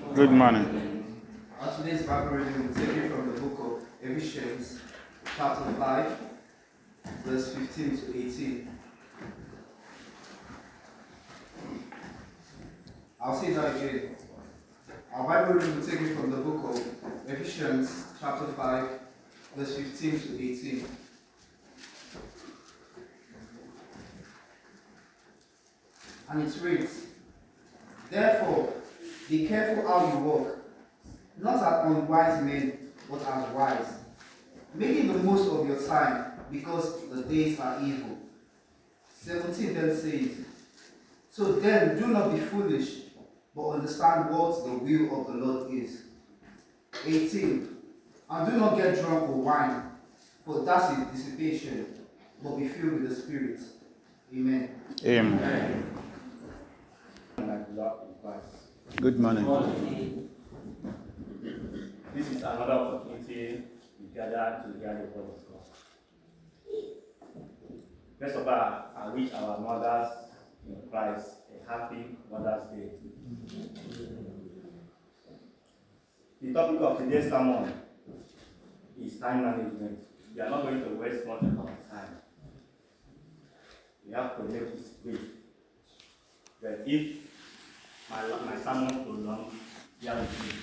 Good morning. Today's Bible reading will take you from the book of Ephesians, chapter 5, verse 15 to 18. I'll say that again. Our Bible reading will take you from the book of Ephesians, chapter 5, verse 15 to 18. And it reads, "Therefore, be careful how you walk, not as unwise men, but as wise, making the most of your time, because the days are evil." 17 then says, "So then do not be foolish, but understand what the will of the Lord is." 18, "And do not get drunk with wine, for that is dissipation, but be filled with the Spirit." Amen. Amen. Good morning. This is another opportunity to gather to hear the word of God. First of all, I wish our mothers in Christ a happy Mother's Day. The topic of today's sermon is time management. We are not going to waste much of our time. We have to make this brief. But if my sermon prolongs, bear with me.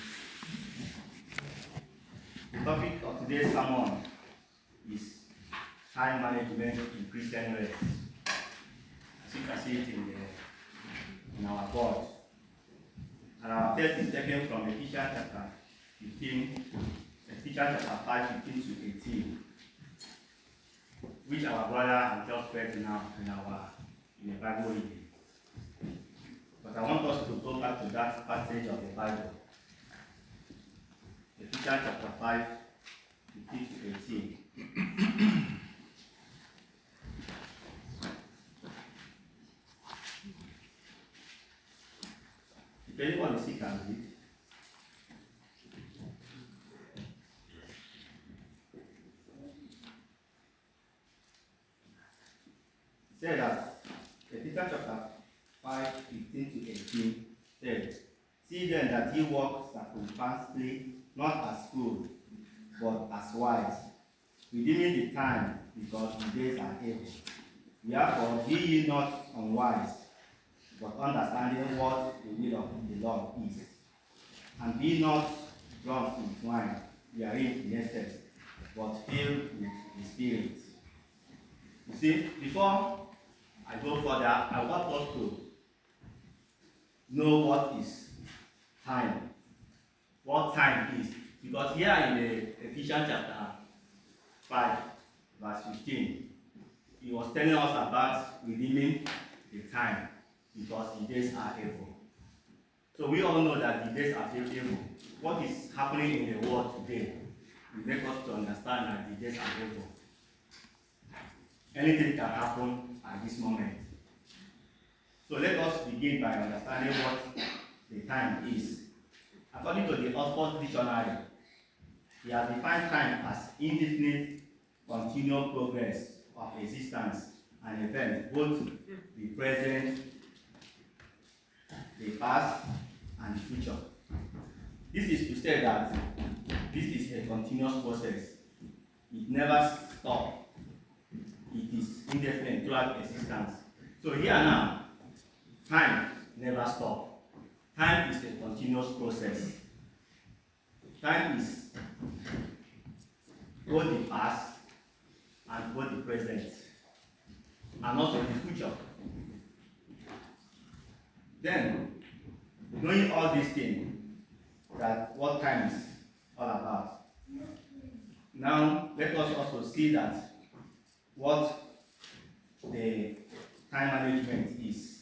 The topic of today's sermon is time management in Christian race. As you can see it in our board. And our text is taken from Ephesians chapter 15, Ephesians chapter 5, 15 to 18, which our brother has just read now in the Bible reading. But I want us to go back to that passage of the Bible. Ephesians chapter 5, 15 to 18. If anyone is sick, can read. Say that Ephesians chapter 5, 15 to 18 said, "See then that ye walk circumspectly, not as fools, but as wise, redeeming the time, because the days are evil. Therefore be ye not unwise, but understanding what the will of the Lord is. And be not drunk with wine, wherein is excess, but filled with the Spirit." You see, before I go further, I want us to know what is time. What time is. Because here in the Ephesians chapter 5, verse 15, he was telling us about redeeming the time, because the days are evil. So we all know that the days are evil. What is happening in the world today will make us to understand that the days are evil. Anything can happen at this moment. So let us begin by understanding what the time is. According to the Oxford Dictionary, he has defined time as indefinite, continual progress of existence and events, both the present, the past, and the future. This is to say that this is a continuous process. It never stops. It is indefinite throughout existence. So here now, time never stops. Time is a continuous process. Time is both the past and both the present, and also the future. Then, knowing all these things, that what time is all about. Now, let us also see that what the time management is.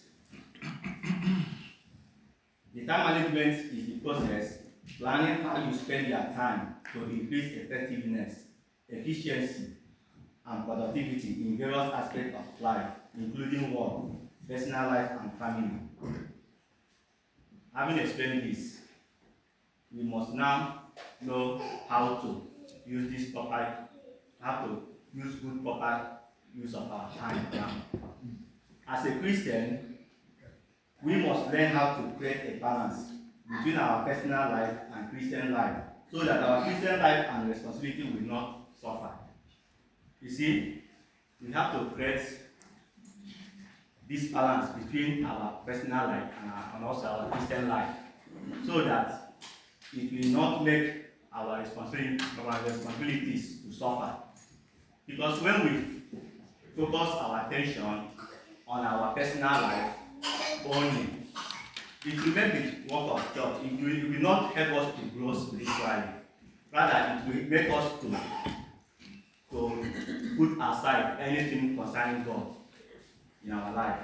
The time management is the process planning how you spend your time to increase effectiveness, efficiency, and productivity in various aspects of life, including work, personal life, and family. Having explained this, we must now know how to use this proper, how to use good proper use of our time now. As a Christian, we must learn how to create a balance between our personal life and Christian life, so that our Christian life and responsibility will not suffer. You see, we have to create this balance between our personal life and also our Christian life, so that it will not make our responsibilities to suffer. Because when we focus our attention on our personal life only, it will make the work of church. It will not help us to grow spiritually. Rather, it will make us to put aside anything concerning God in our life.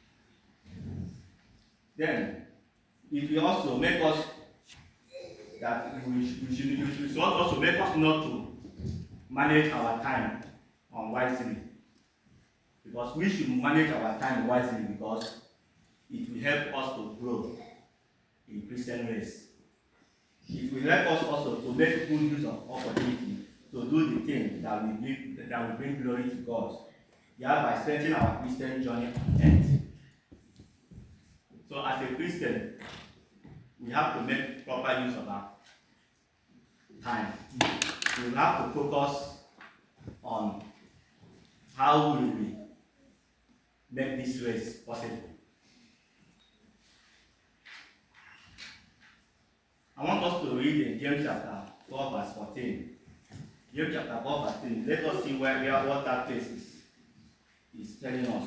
Then, it will also make us that we should also make us not to manage our time unwisely. Because we should manage our time wisely, because it will help us to grow in Christian ways. It will help us also to make good use of opportunity to do the thing that will bring glory to God, thereby strengthening our Christian journey on earth. So as a Christian, we have to make proper use of our time. We will have to focus on how we will make this race possible. I want us to read in James chapter 4 verse 14. James chapter 4 verse 14. Let us see what that place is telling us.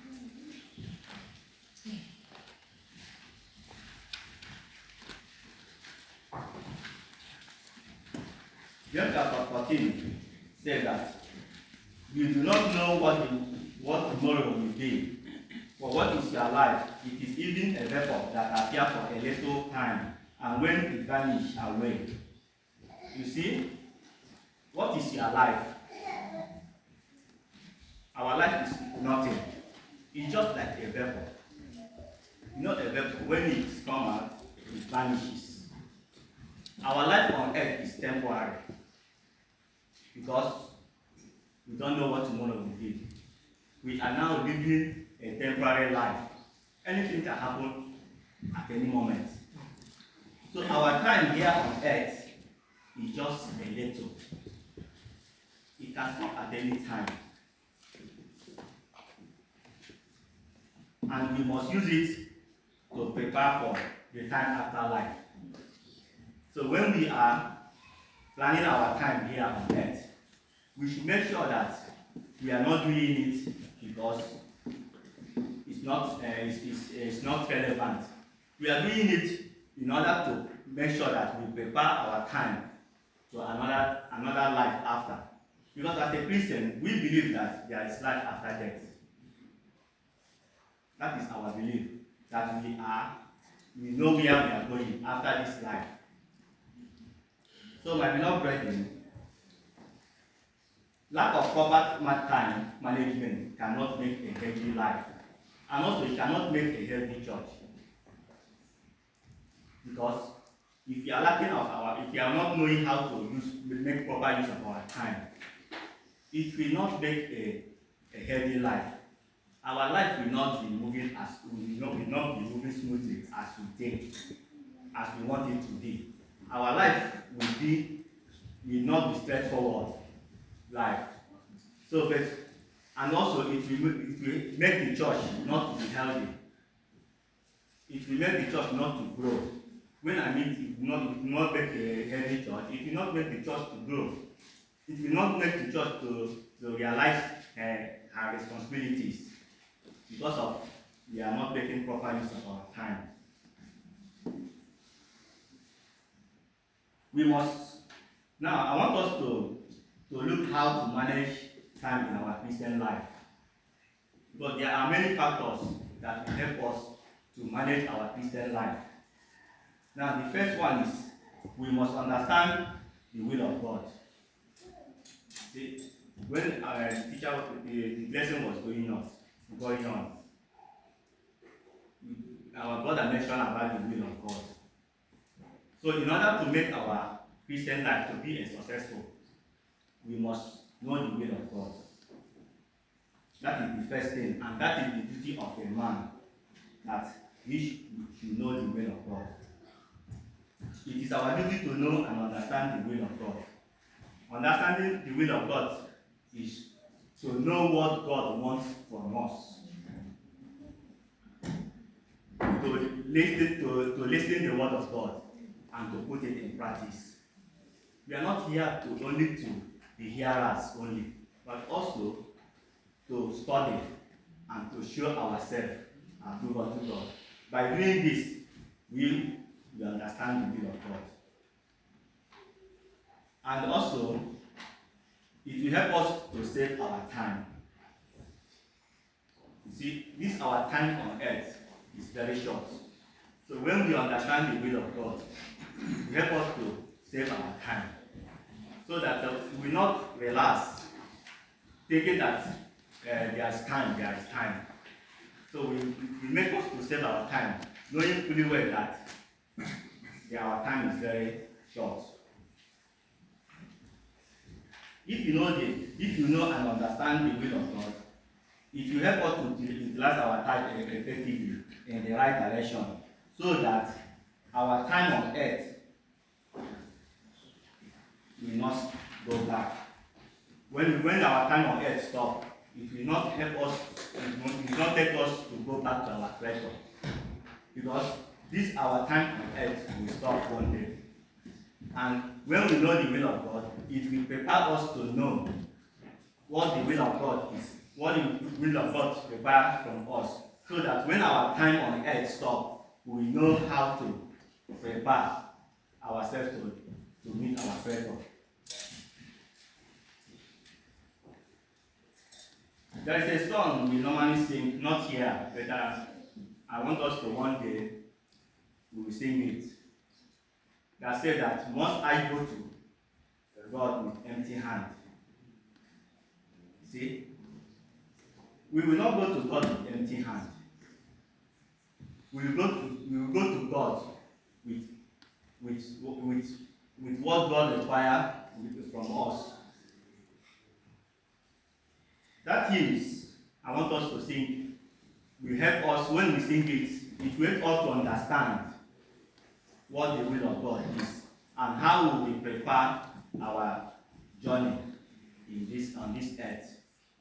James chapter 14 says that you do not know what tomorrow will be. For what is your life? It is even a vapor that appears for a little time, and when it vanishes away. You see, what is your life? Our life is nothing. It's just like a vapor. Not a vapor. When it comes out, it vanishes. Our life on earth is temporary, because we don't know what tomorrow will be. We are now living a temporary life. Anything can happen at any moment. So our time here on earth is just a little. It can stop at any time. And we must use it to prepare for the time after life. So when we are planning our time here on earth, we should make sure that we are not doing it because it's not relevant. We are doing it in order to make sure that we prepare our time to another life after. Because as a Christian, we believe that there is life after death. That is our belief, that we know where we are going after this life. So my beloved brethren, lack of proper time management cannot make a healthy life. And also it cannot make a healthy church. Because if you are if you are not knowing how to make proper use of our time, it will not make a healthy life. Our life will not be moving smoothly as we think, as we want it to be. Our life will not be straightforward life. So, and also it will make the church not to be healthy. It will make the church not to grow. When I mean it will not make a healthy church, it will not make the church to grow. It will not make the church to realize her responsibilities, because of we are not making proper use of our time. We must now. I want us to look how to manage time in our Christian life, because there are many factors that will help us to manage our Christian life. Now, the first one is we must understand the will of God. See, when the lesson was going on, our brother mentioned about the will of God. So, in order to make our Christian life to be successful, we must know the will of God. That is the first thing, and that is the duty of a man, that he should know the will of God. it is our duty to know and understand the will of God. Understanding the will of God is to know what God wants from us. To listen the word of God and to put it in practice. We are not here to only to be hearers only, but also to study and to show ourselves approved unto God. By doing this, we will understand the will of God. And also, it will help us to save our time. You see, this our time on earth is very short. So when we understand the will of God, it will help us to save our time. So that we will not relax, thinking that there is time. So we make us to save our time, knowing fully well that our time is very short. If you know and understand the will of God, it will help us to utilize our time effectively in the right direction, so that our time on earth will not go back. When our time on earth stops, it will not help us, it will not take us to go back to our Creator. Because this our time on earth will stop one day. And when we know the will of God, it will prepare us to know what the will of God is, what the will of God requires from us, so that when our time on earth stops, we know how to prepare ourselves to meet our Creator. There is a song we normally sing, not here, but I want us to one day we will sing it. That said that must I go to God with empty hand? See, we will not go to God with empty hand. We will go to God with what God requires from us. That hymns I want us to sing will help us. When we sing it will help us to understand what the will of God is and how we prepare our journey on this earth.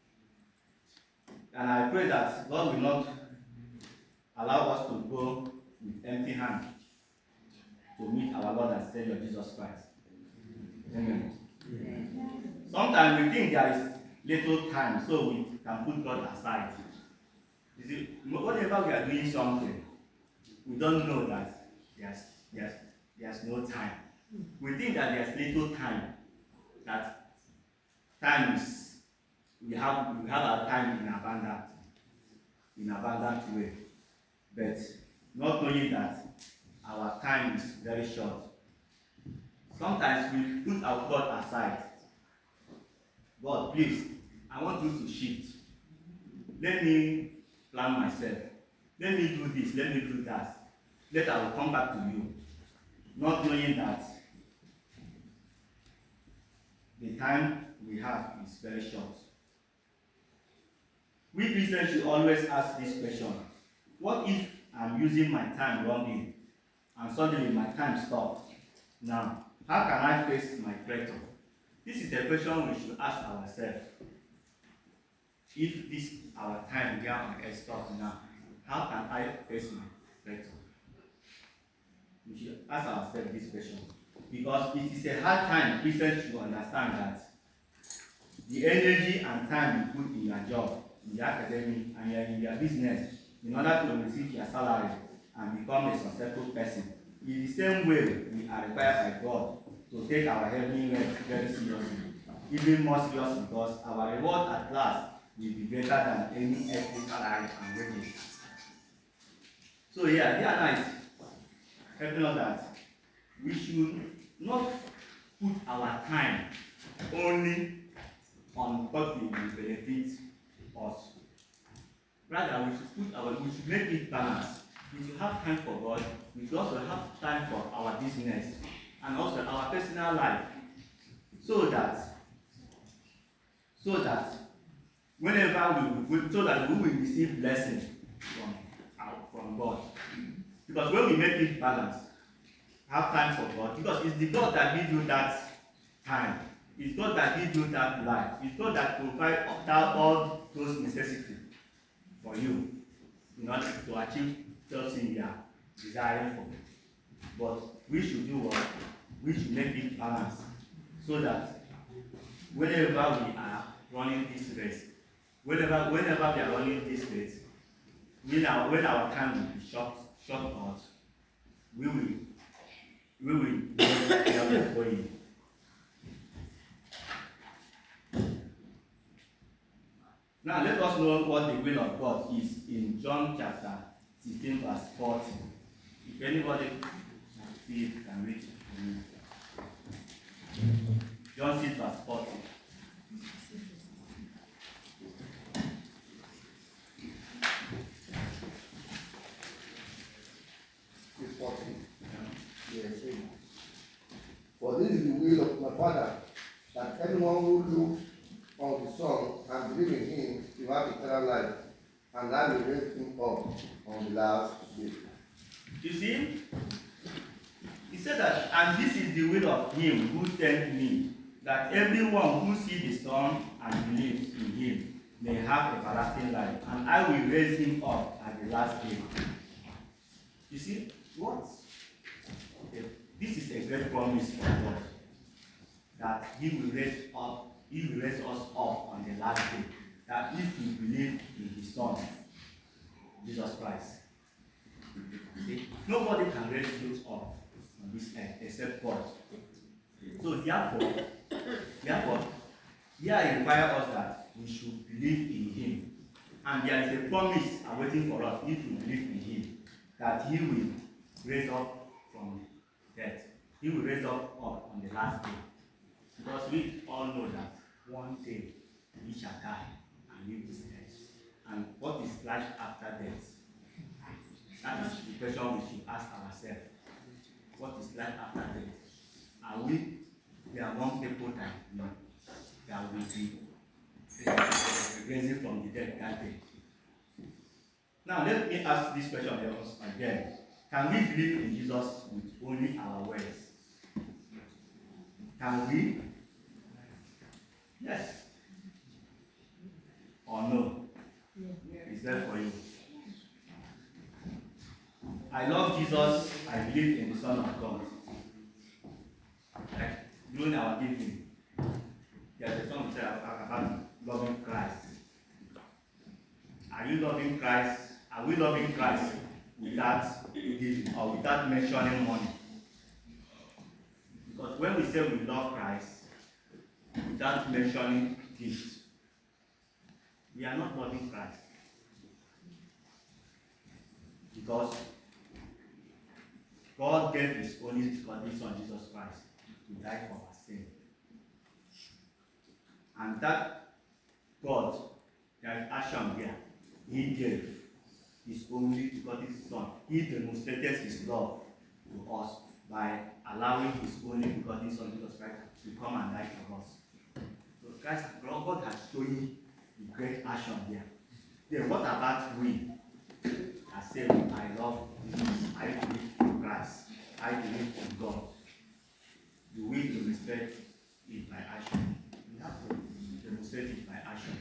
And I pray that God will not allow us to go with empty hands to meet our Lord and Savior Jesus Christ. Amen. Sometimes we think there is little time, so we can put God aside. You see, whenever we are doing something, we don't know that there's no time. We think that there's little time. That time is we have our time in abundant way, but not knowing that our time is very short. Sometimes we put our God aside. God, please, I want you to shift. Let me plan myself. Let me do this. Let me do that. Later I will come back to you. Not knowing that the time we have is very short. We Christians should always ask this question: what if I'm using my time wrongly and suddenly my time stops? Now, how can I face my Creator? This is a question we should ask ourselves. If this our time here on earth stops now, how can I face my Creator? We should ask ourselves this question, because it is a hard time Christians should understand that the energy and time you put in your job, in the academy, and in your business, in order to receive your salary and become a successful person, is the same way we are required by God to take our heavenly rest very seriously, even more serious, because our reward at last will be greater than any earthly salary and wages. So here night, helping us that we should not put our time only on what will benefit us. Rather, we should make it balanced. We should have time for God. We should also have time for our business and also our personal life, so that whenever we will receive blessing from God. Because when we make it balanced, have time for God, because it's the God that gives you that time. It's God that gives you that life. It's God that provides all those necessities for you in order to achieve those things you are desiring for. But we should do what? We should make it balanced, so that whenever we are running this race, whenever we are running this race, when our time will be short out, we will know where we are going. Now let us know what the will of God is in John chapter 16 verse 40. If anybody see it, can read it for me. John 6 verse 40. For this is the will of my Father, that anyone who looks on the Son and believes in him will have eternal life, and I will raise him up on the last day. You see? He said that, and this is the will of him who sent me, that everyone who sees the Son and believes in him may have everlasting life, and I will raise him up at the last day. You see? What? Okay. This is a great promise from God, that He will raise us up on the last day. That if we believe in His Son, Jesus Christ, see, nobody can raise you up on this earth except God. So therefore, here requires us that we should believe in Him, and there is a promise awaiting for us if we believe in Him, that He will raise up from death. He will raise up on the last day. Because we all know that one day we shall die and leave this earth. And what is life after death? That is the question we should ask ourselves. What is life after death? Are we among people that will be raising from the dead that day? Now let me ask this question again. Can we believe in Jesus with only our words? Can we? Yes. Or no? Is that for you? I love Jesus. I believe in the Son of God. Like during our giving, there's a song about loving Christ. Are you loving Christ? Are we loving Christ without giving or without mentioning money? Because when we say we love Christ without mentioning gifts, we are not loving Christ. Because God gave His only begotten Son, Jesus Christ, to die for our sin. And that God, there is action there. He gave His only begotten Son. He demonstrated His love to us by allowing His only begotten Son, Jesus Christ, to come and die for us. So Christ, God has shown you the great action there. Then what about we? I say, I love Jesus. I believe in Christ. I believe in God. Do we demonstrate it by action? We have to demonstrate it by action.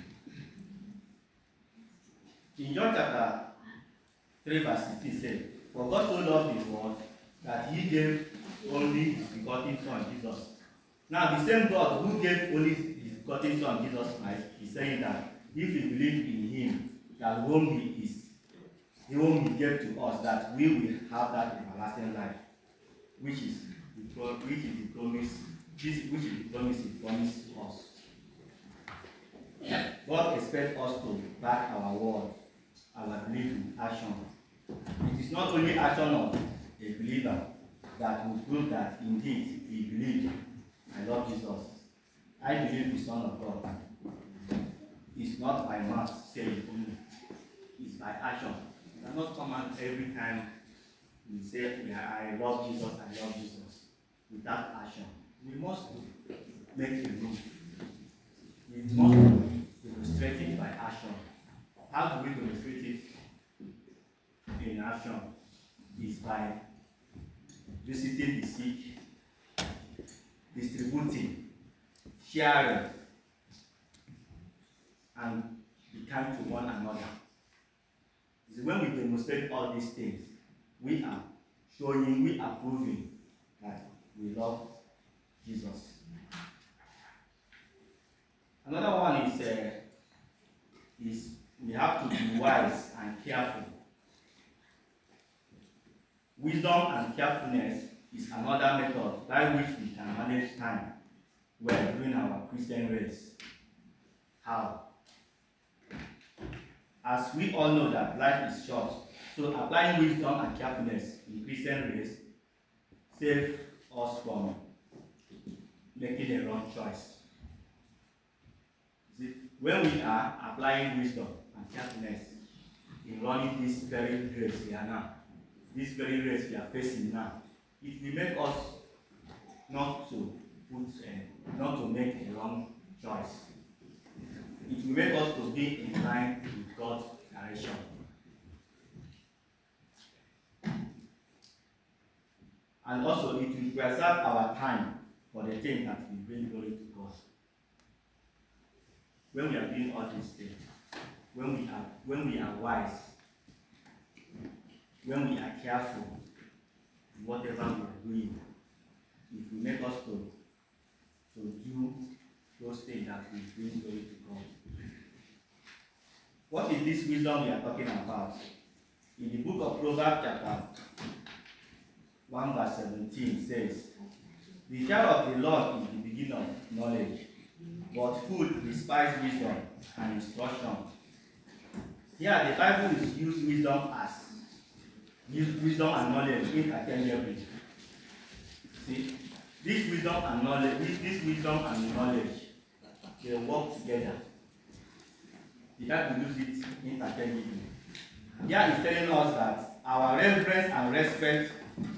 In John chapter 3 verse 16 says, for God so loved His world that He gave only His begotten Son, Jesus. Now the same God who gave only His begotten Son, Jesus Christ, is saying that if we believe in Him, that whom He is, whom He gave to us, that we will have that everlasting life, which is the promise He promised to us. God expects us to back our word, our belief in action. It is not only action of a believer that will prove that indeed he believes. I love Jesus. I believe the Son of God. It's not by mouth saying only. It's by action. You cannot come out every time we say, I love Jesus, I love Jesus, without action. We must make a move. We must demonstrate it by action. How do we demonstrate it in action? Is by visiting the sick, distributing, sharing, and be kind to one another. So when we demonstrate all these things, we are proving that we love Jesus. Another one is we have to be wise and careful. Wisdom and carefulness is another method by which we can manage time well during our Christian race. How? As we all know that life is short, so applying wisdom and carefulness in Christian race saves us from making a wrong choice. See, when we are applying wisdom and carefulness in running this very race we are now, this very race we are facing now, it will make us not to make a wrong choice. It will make us to be in line with God's direction. And also it will preserve our time for the things that will bring glory to God. When we are doing all these things, when we are wise, when we are careful in whatever we are doing, it will make us to do those things that will bring glory to God. What is this wisdom we are talking about? In the book of Proverbs chapter 1 verse 17 says, "The fear of the Lord is the beginning of knowledge, but fools despise wisdom and instruction." Here the Bible is used wisdom and knowledge interchangeably. See, this wisdom and knowledge, they work together. The Bible uses it interchangeably. Here is telling us that our reverence and respect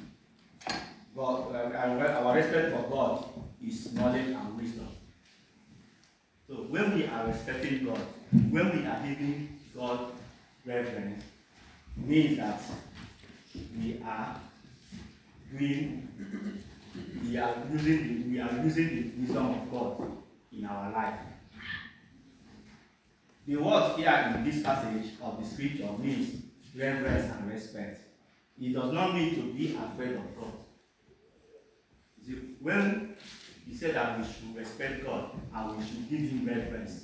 for God is knowledge and wisdom. So when we are respecting God, when we are giving God reverence, means that we are using the wisdom of God in our life. The word here in this passage of the scripture means reverence and respect. It does not mean to be afraid of God. See, when he said that we should respect God and we should give him reverence,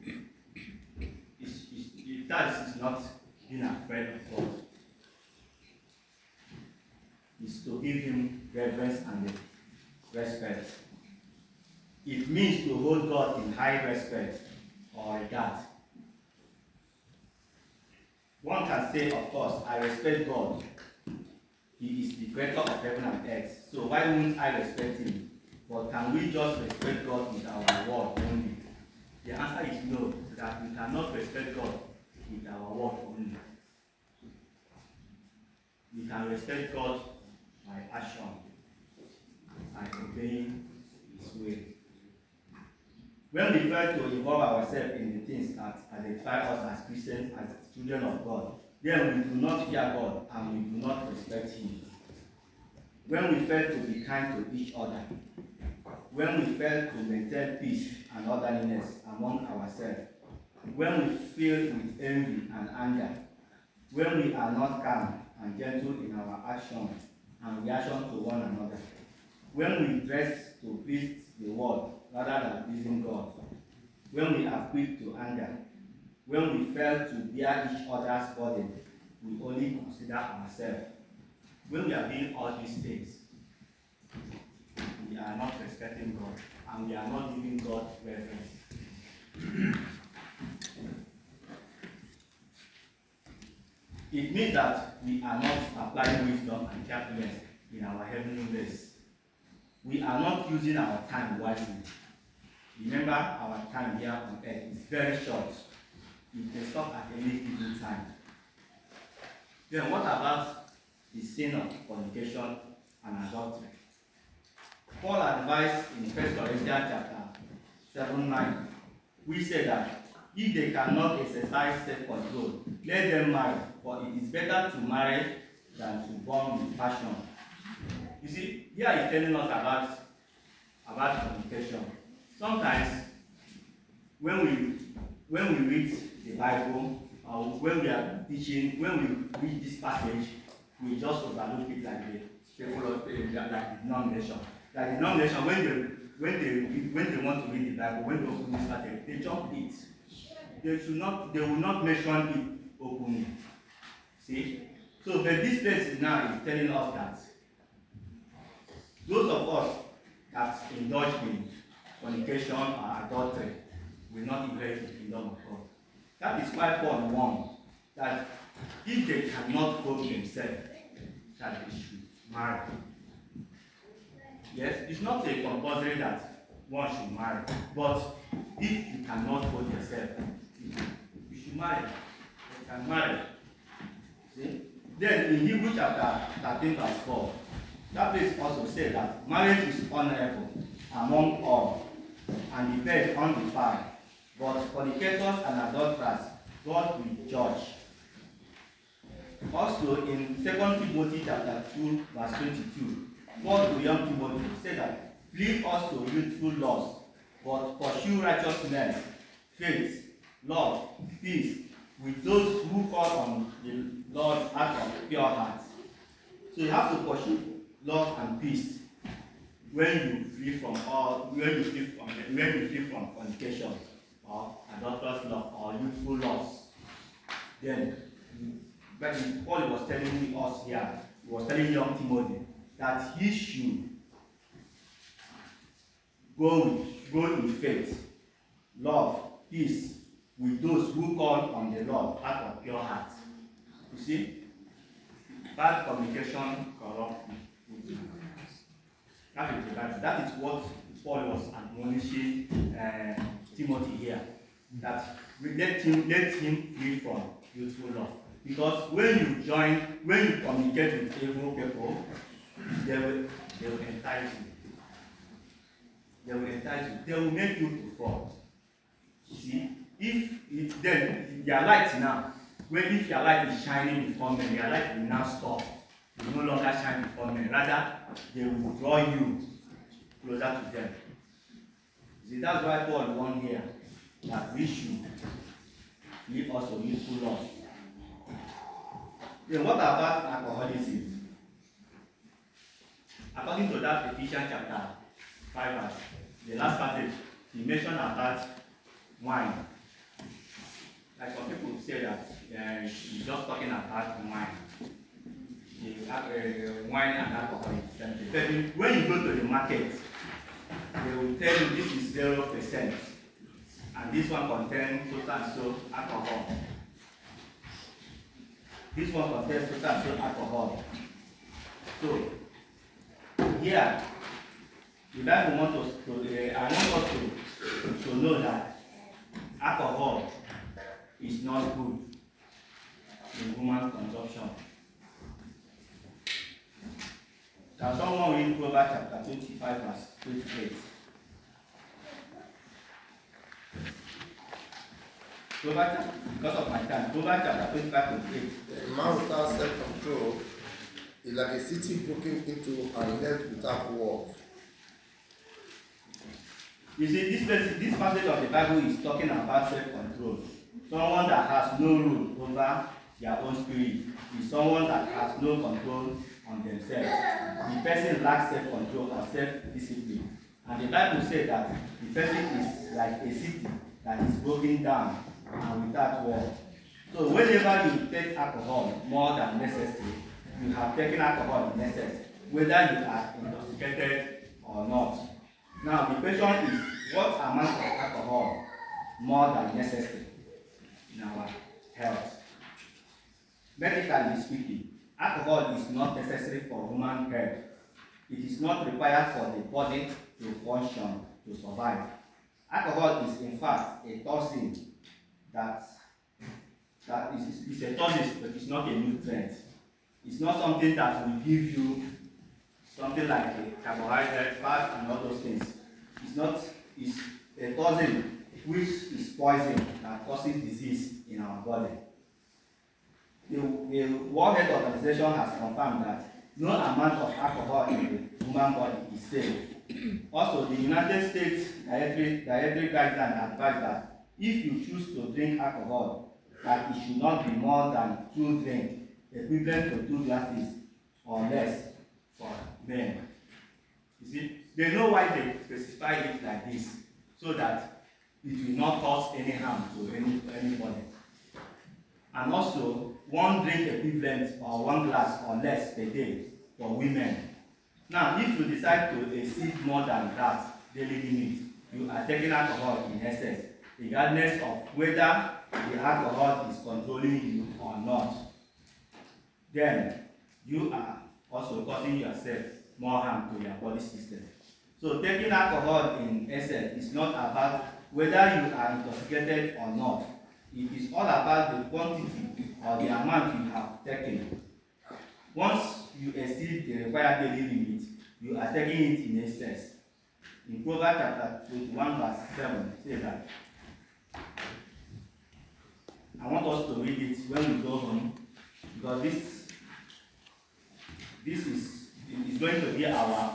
that is not being afraid of God. It's to give him reverence and respect. It means to hold God in high respect or regard. One can say, of course, I respect God. He is the creator of heaven and earth. So why wouldn't I respect him? But can we just respect God with our word only? The answer is no, that we cannot respect God with our word only. We can respect God by action, by obeying his will. When we fail to involve ourselves in the things that identify us as Christians, as children of God, then we do not fear God and we do not respect him. When we fail to be kind to each other, when we fail to maintain peace and orderliness among ourselves, when we filled with envy and anger, when we are not calm and gentle in our actions and reaction to one another, when we dress to please the world rather than pleasing God, when we are quick to anger, when we fail to bear each other's burden, we only consider ourselves. When we are doing all these things, we are not respecting God and we are not giving God reverence. It means that we are not applying wisdom and carefulness in our heavenly race. We are not using our time wisely. Remember, our time here on earth is very short. It can stop at any given time. Then what about the sin of fornication and adultery? Paul advised in 1 Corinthians chapter 7:9, we say that if they cannot exercise self-control, let them marry, for it is better to marry than to burn with passion. You see, here is telling us about communication. Sometimes when we read the Bible, or when we are teaching, when we read this passage, we just overlook it like the like the denomination. Like the denomination, when they want to read the Bible, when they open this passage, they jump it. They will not mention it openly. See? So but this place now is telling us that those of us that indulge in fornication or adultery will not inherit the kingdom of God. That is why Paul warned that if they cannot hold themselves, that they should marry. Yes, it's not a compulsory that one should marry, but if you cannot hold yourself, you should marry. You can marry. See? Then in Hebrews chapter 13 verse 4, that place also says that marriage is honorable among all, and the bed undefiled, but fornicators and adulterers God will judge. Also in 2 Timothy chapter 2 verse 22, Paul to young Timothy said that flee also youthful lust, but pursue righteousness, faith, love, peace, with those who call on the Lord out of pure heart. So you have to pursue love and peace when you flee from fornication or adulterous love or youthful lust. Then, when Paul was telling us here, he was telling young Timothy that he should go in faith, love, peace with those who call on the Lord out of pure heart. You see, bad communication corrupts. That is what Paul was admonishing Timothy here. That we let him free from youthful love. Because when you communicate with evil people, they will entice you. They will entice you. They will make you to fall. You see, if then their light now, if your light is shining before men, your light will now stop. It will no longer shine before men. Rather, they will draw you closer to them. See, that's why Paul warned here that we should live also youthful love. Then what about alcoholism? According to that Ephesians chapter 5 verse, the last passage, he mentioned about wine. Like some people say that he's just talking about wine. Wine and alcohol is the same thing. But when you go to the market, they will tell you this is 0%, and this one contains so and so alcohol. This one contains so and so alcohol. So here, the Bible wants us to know that alcohol is not good in human consumption. Can someone read Proverbs chapter 25 verse 28? Because of my time, Proverbs chapter 25 28. A man without self-control is like a city broken into and left without walls. You see, this passage of the Bible is talking about self-control. Someone that has no rule over their own spirit is someone that has no control on themselves. The person lacks self-control or self-discipline. And the Bible says that the person is like a city that is broken down and without wall. So whenever you take alcohol more than necessary, you have taken alcohol in excess, whether you are intoxicated or not. Now the question is, what amount of alcohol more than necessary in our health? Medically speaking, alcohol is not necessary for human health. It is not required for the body to function, to survive. Alcohol is in fact a toxin that is a toxin, but it's not a nutrient. It's not something that will give you something like a carbohydrate, fat, and all those things. It's a toxin which is poison that causes disease in our body. The World Health Organization has confirmed that no amount of alcohol in the human body is safe. Also, the United States dietary guidelines advise that if you choose to drink alcohol, that it should not be more than 2 drinks, equivalent to 2 glasses or less for men. You see, they know why they specify it like this, so that it will not cause any harm to anybody. And also, 1 drink equivalent or 1 glass or less per day for women. Now, if you decide to exceed more than that daily limit, you are taking alcohol in excess, regardless of whether the alcohol is controlling you or not. Then, you are also causing yourself more harm to your body system. So, taking alcohol in excess is not about whether you are intoxicated or not. It is all about the quantity or the amount you have taken. Once you exceed the required daily limit, you are taking it in excess. In Proverbs chapter 21 verse 7, say that. I want us to read it when we go home, because this is going to be our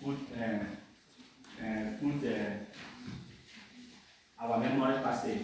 our memory passage.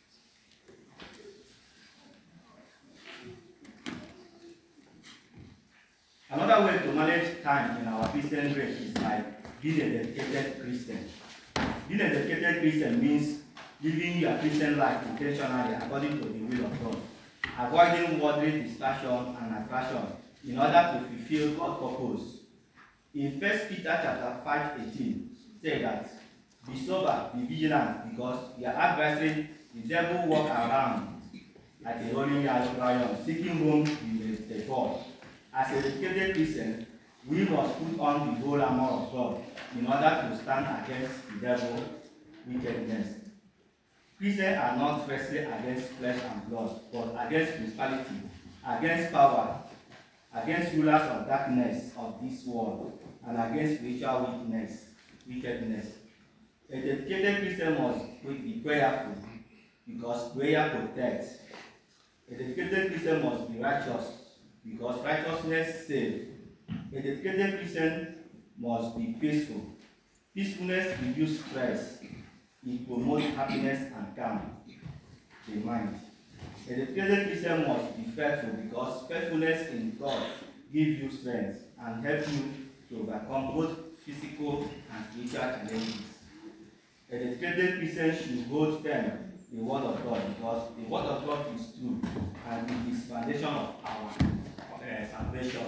Another way to manage time in our Christian race is by being a dedicated Christian. Being a dedicated Christian means living your Christian life intentionally according to the will of God, avoiding worldly distraction and attraction in order to fulfill God's purpose. In 1 Peter chapter 5:18, say that, be sober, be vigilant, because your adversary, the devil, walk around like a roaring lion, seeking whom he may devour. As a dedicated Christian, we must put on the whole armor of God in order to stand against the devil's wickedness. Christians are not firstly against flesh and blood, but against principality, against power, against rulers of darkness of this world, and against spiritual wickedness. A dedicated Christian must be prayerful, because prayer protects. A dedicated Christian must be righteous, because righteousness saves. A dedicated Christian must be peaceful. Peacefulness reduces stress. It promotes happiness and calm the mind. A dedicated Christian must be faithful, because faithfulness in God gives you strength and helps you to overcome both physical and spiritual challenges. A dedicated Christian should hold firm the word of God, because the word of God is true and it is the foundation of our salvation.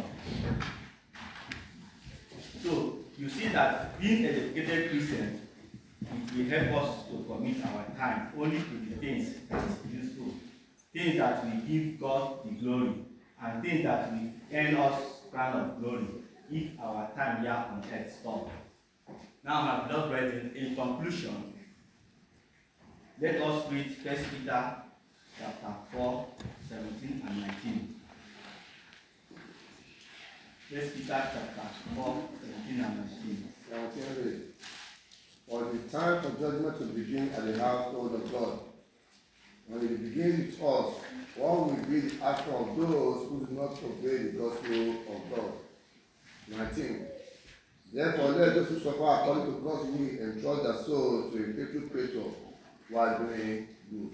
So you see that being a dedicated Christian, it will help us to commit our time only to the things that are useful, things that will give God the glory, and things that will earn us crown of glory if our time here on earth stops. Now, my beloved brethren, in conclusion, let us read 1 Peter chapter 4, 17 and 19. 1 Peter chapter 4, 17 and 19. For the time for judgment to begin at the household of God. When it begins with us, what will be the action of those who do not obey the gospel of God? 19. Therefore, let those who suffer according to God's will entrust their souls to a faithful Creator while doing good.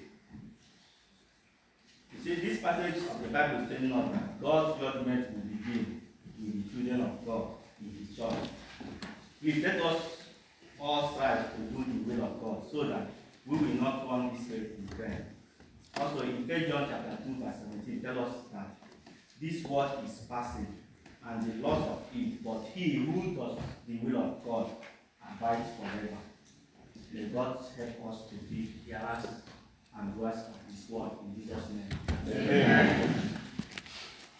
You see, this passage of the Bible is telling us that God's judgment will begin with the children of God in His church. Please let us all strive to do the will of God, so that we will not run this race in vain. Also, in 1 John chapter 2, verse 17, tells us that this world is passing, and the loss of it, but he who does the will of God abides forever. May God help us to be hearers and doers of His word in Jesus' name. Amen.